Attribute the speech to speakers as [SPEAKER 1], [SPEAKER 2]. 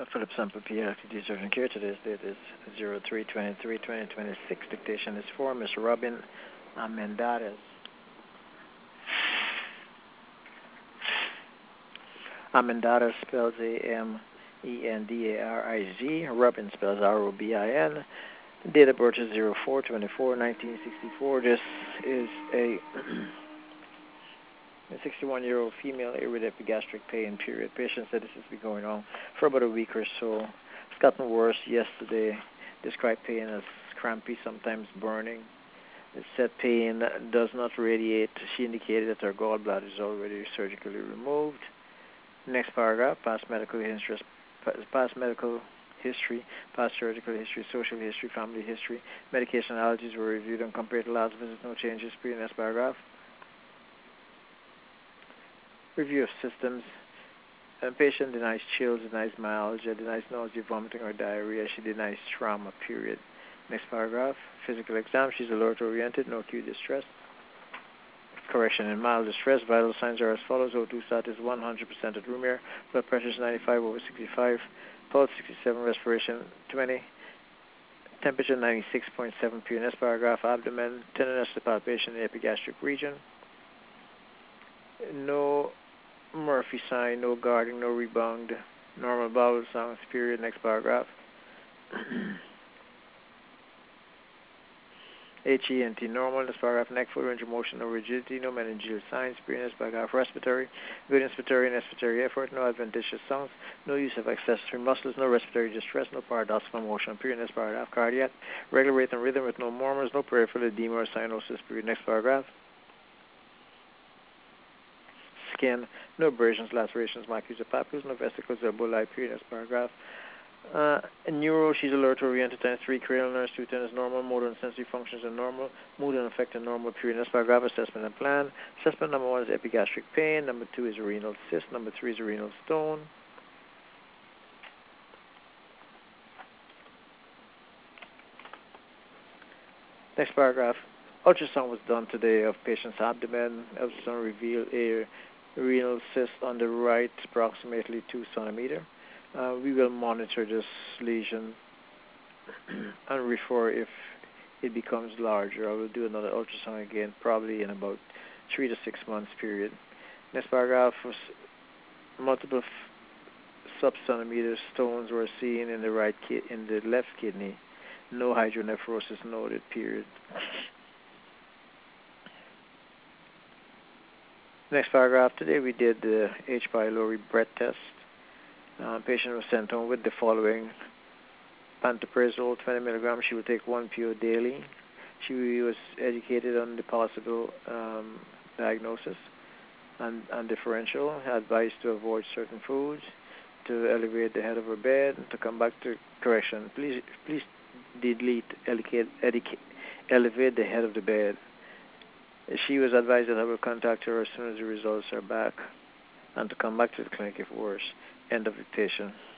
[SPEAKER 1] Philip Sample PLCD Surgeon Care. Today's date is 03/23/2026. Dictation is for Ms. Robin Amendares. Amendares spells Amendariz. Robin spells Robin. Date of birth is 04/24/1964. This is a 61-year-old female with epigastric pain, period. Patient said this has been going on for about a week or so. It's gotten worse yesterday. Described pain as crampy, sometimes burning. It said pain does not radiate. She indicated that her gallbladder is already surgically removed. Next paragraph, past medical history, past surgical history, social history, family history. Medication allergies were reviewed and compared to last visit. No changes. Next paragraph. Review of systems. Patient denies chills, denies myalgia, denies nausea, vomiting, or diarrhea. She denies trauma, period. Next paragraph. Physical exam. She's alert-oriented, no acute distress. Correction: in mild distress, vital signs are as follows. O2 sat is 100% at room air. Blood pressure is 95/65. Pulse 67. Respiration 20. Temperature 96.7 pure. Next paragraph. Abdomen. Tenderness to palpation in the epigastric region. No Murphy sign, no guarding, no rebound. Normal bowel sounds, period. Next paragraph. HENT normal. This paragraph. Neck, foot range of motion, no rigidity, no meningeal signs, period. Next paragraph. Respiratory. Good inspiratory and expiratory effort, no adventitious sounds, no use of accessory muscles, no respiratory distress, no paradoxical motion, period. Next paragraph. Cardiac. Regular rate and rhythm with no murmurs, no peripheral edema or cyanosis, period. Next paragraph. Skin, no abrasions, lacerations, macules, or papules, no vesicles or emboli, period. Next paragraph. In neuro, she's alert-oriented, times 3, cranial nerves, 210 is normal, motor and sensory functions are normal, mood and affect are normal, period. Next paragraph, assessment and plan. Assessment number 1 is epigastric pain, number 2 is a renal cyst, number 3 is a renal stone. Next paragraph, ultrasound was done today of patient's abdomen. Ultrasound revealed a renal cyst on the right, approximately 2 centimeters. We will monitor this lesion and refer if it becomes larger. I will do another ultrasound again, probably in about 3 to 6 months period. Next paragraph, multiple sub-centimeter stones were seen in the left kidney. No hydronephrosis noted, period. Next paragraph, today we did the H. pylori breath test. Patient was sent home with the following: pantoprazole 20 milligrams. She will take 1 PO daily. She was educated on the possible diagnosis and differential. Advised to avoid certain foods, to elevate the head of her bed, to come back to correction. Please delete elevate the head of the bed. She was advised that I will contact her as soon as the results are back, and to come back to the clinic if worse. End of dictation.